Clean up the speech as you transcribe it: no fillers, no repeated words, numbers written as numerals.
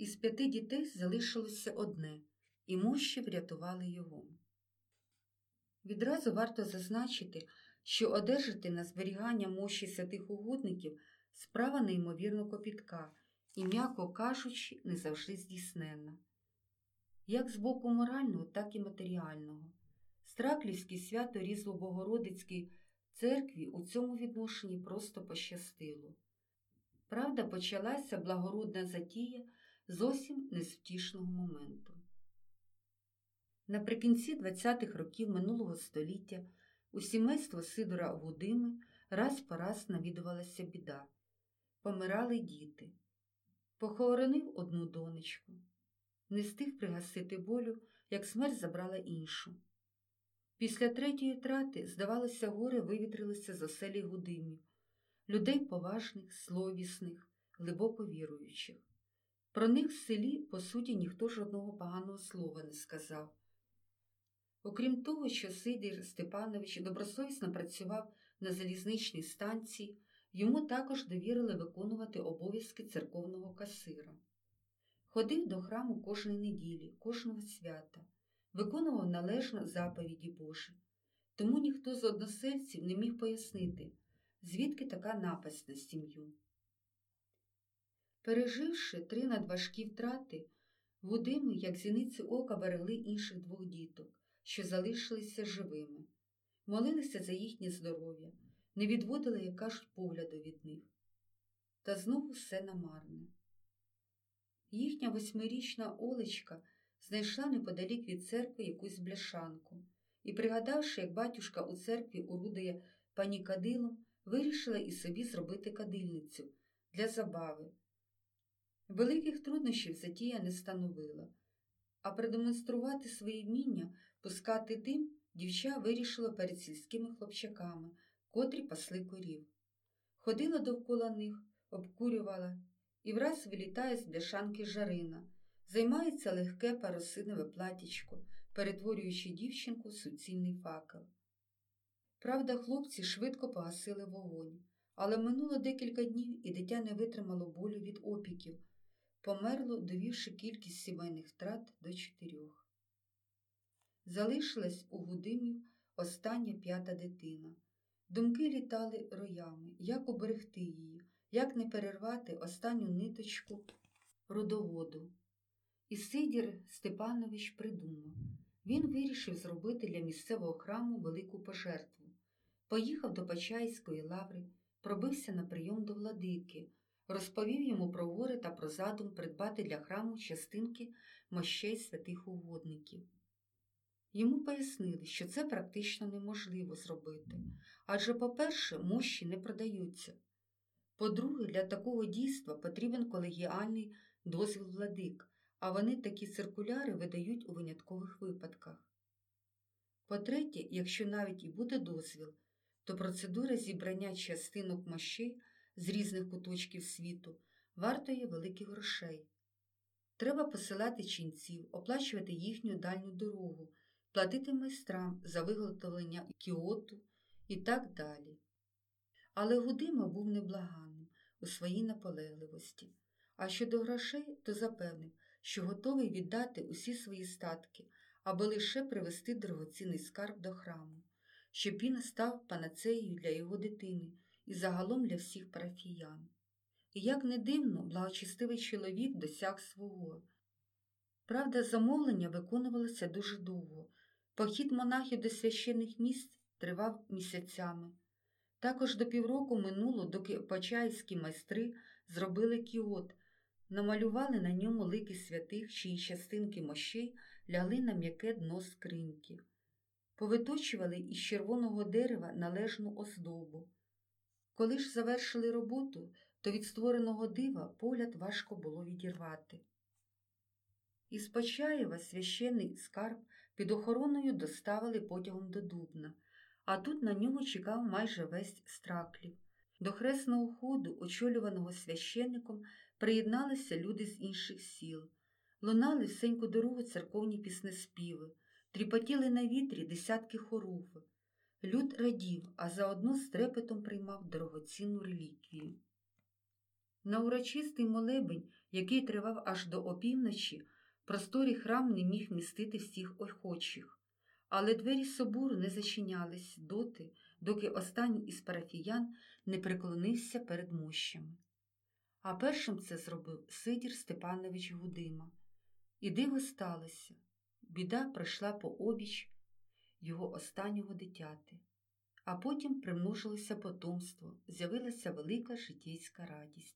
Із 5 дітей залишилося одне, і мощі врятували його. Відразу варто зазначити, що одержати на зберігання мощі святих угодників справа неймовірно копітка і, м'яко кажучи, не завжди здійсненна. Як з боку морального, так і матеріального. Страклівській Свято-Різдво-Богородицькій церкві у цьому відношенні просто пощастило. Правда, почалася благородна затія зовсім не з втішного моменту. Наприкінці 20-х років минулого століття у сімейство Сидора Гудими раз по раз навідувалася біда. Помирали діти. Похоронив одну донечку. Не встиг пригасити болю, як смерть забрала іншу. Після третьої трати, здавалося, горе вивітрилося з оселі Гудимів, людей поважних, словісних, глибоко віруючих. Про них в селі, по суті, ніхто жодного поганого слова не сказав. Окрім того, що Сидір Степанович добросовісно працював на залізничній станції, йому також довірили виконувати обов'язки церковного касира. Ходив до храму кожної неділі, кожного свята, виконував належно заповіді Божі. Тому ніхто з односельців не міг пояснити, звідки така напасть на сім'ю. Переживши 3 надважкі втрати, Гудими, як зіниці ока, берегли інших 2 діток, що залишилися живими. Молилися за їхнє здоров'я, не відводили, як кажуть, погляду від них. Та знову все намарне. Їхня 8-річна Олечка знайшла неподалік від церкви якусь бляшанку і, пригадавши, як батюшка у церкві орудує пані кадилом, вирішила і собі зробити кадильницю для забави. Великих труднощів затія не становила, а продемонструвати своє вміння пускати дим дівча вирішила перед сільськими хлопчаками, котрі пасли корів. Ходила довкола них, обкурювала, і враз вилітає з бляшанки жарина, займається легке парусинове платічко, перетворюючи дівчинку в суцільний факел. Правда, хлопці швидко погасили вогонь, але минуло декілька днів, і дитя не витримало болю від опіків, померло, довівши кількість сімейних втрат до 4. Залишилась у Гудимів остання 5-та дитина. Думки літали роями, як уберегти її, як не перервати останню ниточку родоводу. І Сидір Степанович придумав. Він вирішив зробити для місцевого храму велику пожертву. Поїхав до Почаївської лаври, пробився на прийом до владики, розповів йому про горе та про задум придбати для храму частинки мощей святих угодників. Йому пояснили, що це практично неможливо зробити, адже, по-перше, мощі не продаються. По-друге, для такого дійства потрібен колегіальний дозвіл владик, а вони такі циркуляри видають у виняткових випадках. По-третє, якщо навіть і буде дозвіл, то процедура зібрання частинок мощей з різних куточків світу вартує великих грошей. Треба посилати ченців, оплачувати їхню дальню дорогу, платити майстрам за виготовлення кіоту і так далі. Але Гудима був неблаганним у своїй наполегливості. А щодо грошей, то запевнив, що готовий віддати усі свої статки, аби лише привезти дорогоцінний скарб до храму, щоб він став панацеєю для його дитини і загалом для всіх парафіян. І як не дивно, благочестивий чоловік досяг свого. Правда, замовлення виконувалося дуже довго. Похід монахів до священних місць тривав місяцями. Також до півроку минуло, доки почаївські майстри зробили кіот, намалювали на ньому лики святих, чиї частинки мощей лягли на м'яке дно скриньки. Повиточували із червоного дерева належну оздобу. Коли ж завершили роботу, то від створеного дива погляд важко було відірвати. Із Почаєва священний скарб під охороною доставили потягом до Дубна, а тут на нього чекав майже весь Страклів. До хресного ходу, очолюваного священником, приєдналися люди з інших сіл. Лунали всеньку дорогу церковні піснеспіви, тріпотіли на вітрі десятки хорів. Люд радів, а заодно з трепетом приймав дорогоцінну реліквію. На урочистий молебень, який тривав аж до опівночі, просторий храм не міг містити всіх охочих. Але двері собору не зачинялись доти, доки останній із парафіян не преклонився перед мощами. А першим це зробив Сидір Степанович Гудима. І диво сталося. Біда пройшла по обіч його останнього дитяти. А потім примножилося потомство, з'явилася велика житейська радість.